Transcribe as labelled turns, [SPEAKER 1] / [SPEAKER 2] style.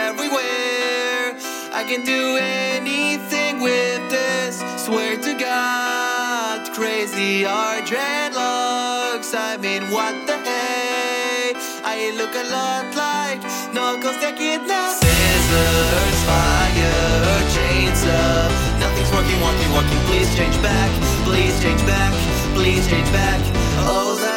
[SPEAKER 1] everywhere. I can do anything with this, swear to God. Crazy are dreadlocks, I mean what the hey. I look a lot like Knuckles the Kid now. Scissors, fire, chainsaw. Nothing's working, walking, please change back. Please change back, please change back. Oh,